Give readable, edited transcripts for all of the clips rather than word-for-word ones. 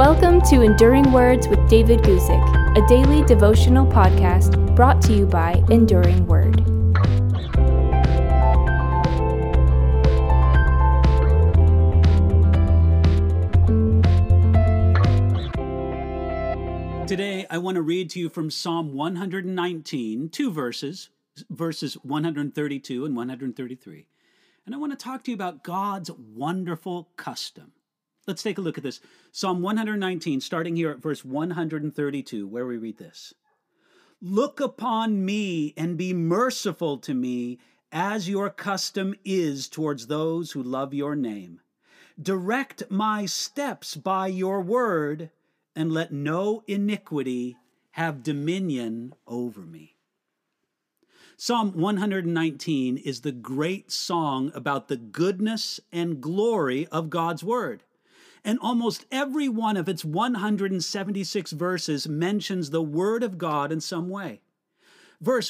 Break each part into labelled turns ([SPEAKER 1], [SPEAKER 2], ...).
[SPEAKER 1] Welcome to Enduring Words with David Guzik, a daily devotional podcast brought to you by Enduring Word.
[SPEAKER 2] Today, I want to read to you from Psalm 119, two verses 132 and 133. And I want to talk to you about God's wonderful custom. Let's take a look at this. Psalm 119, starting here at verse 132, where we read this. Look upon me and be merciful to me, as your custom is towards those who love your name. Direct my steps by your word, and let no iniquity have dominion over me. Psalm 119 is the great song about the goodness and glory of God's word. And almost every one of its 176 verses mentions the word of God in some way. Verse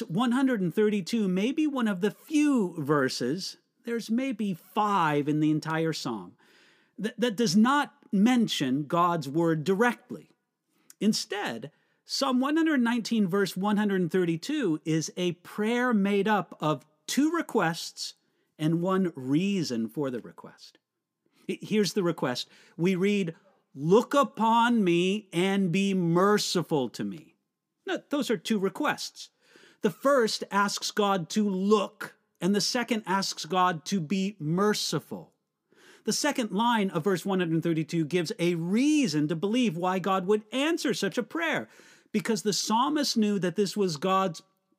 [SPEAKER 2] 132 may be one of the few verses, there's maybe 5 in the entire psalm, that does not mention God's word directly. Instead, Psalm 119 verse 132 is a prayer made up of 2 requests and 1 reason for the request. Here's the request. We read, look upon me and be merciful to me. Now, those are 2 requests. The first asks God to look, and the second asks God to be merciful. The second line of verse 132 gives a reason to believe why God would answer such a prayer, because the psalmist knew that this was God's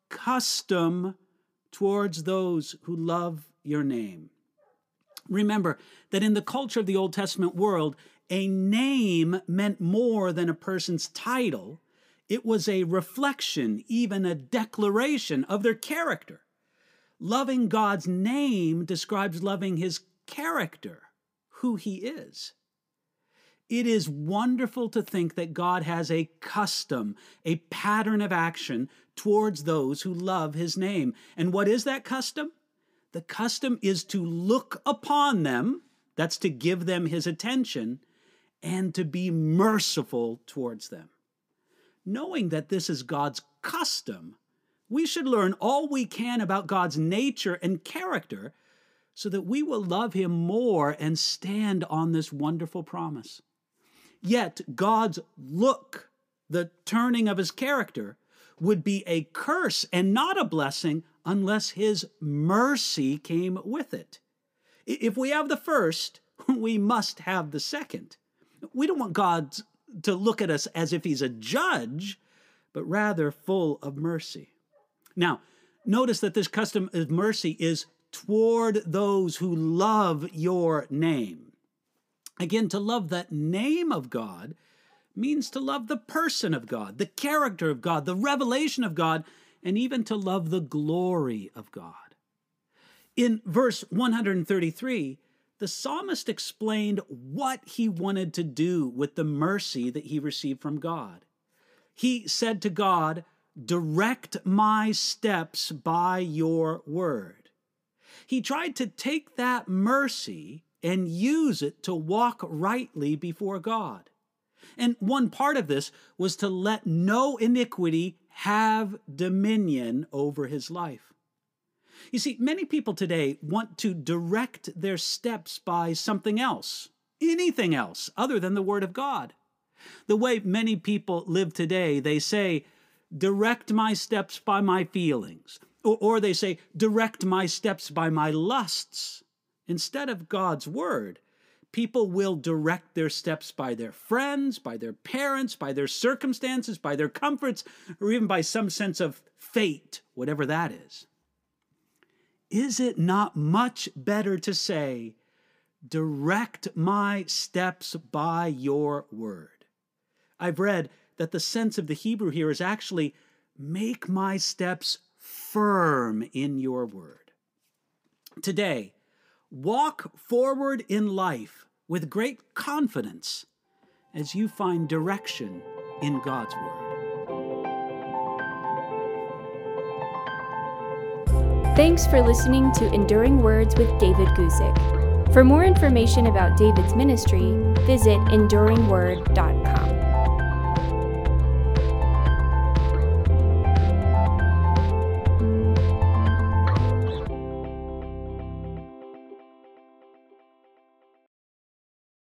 [SPEAKER 2] custom towards those who love your name. Remember that in the culture of the Old Testament world, a name meant more than a person's title. It was a reflection, even a declaration of their character. Loving God's name describes loving his character, who he is. It is wonderful to think that God has a custom, a pattern of action towards those who love his name. And what is that custom? The custom is to look upon them, that's to give them his attention, and to be merciful towards them. Knowing that this is God's custom, we should learn all we can about God's nature and character so that we will love him more and stand on this wonderful promise. Yet God's look, the turning of his character, would be a curse and not a blessing unless his mercy came with it. If we have the first, we must have the second. We don't want God to look at us as if he's a judge, but rather full of mercy. Now, notice that this custom of mercy is toward those who love your name. Again, to love the name of God means to love the person of God, the character of God, the revelation of God, and even to love the glory of God. In verse 133, the psalmist explained what he wanted to do with the mercy that he received from God. He said to God, direct my steps by your word. He tried to take that mercy and use it to walk rightly before God. And one part of this was to let no iniquity have dominion over his life. You see, many people today want to direct their steps by something else, anything else other than the Word of God. The way many people live today, they say, direct my steps by my feelings, or they say, direct my steps by my lusts. Instead of God's Word, people will direct their steps by their friends, by their parents, by their circumstances, by their comforts, or even by some sense of fate, whatever that is. Is it not much better to say, direct my steps by your word? I've read that the sense of the Hebrew here is actually, make my steps firm in your word. Today, walk forward in life with great confidence as you find direction in God's word.
[SPEAKER 1] Thanks for listening to Enduring Words with David Guzik. For more information about David's ministry, visit enduringword.com.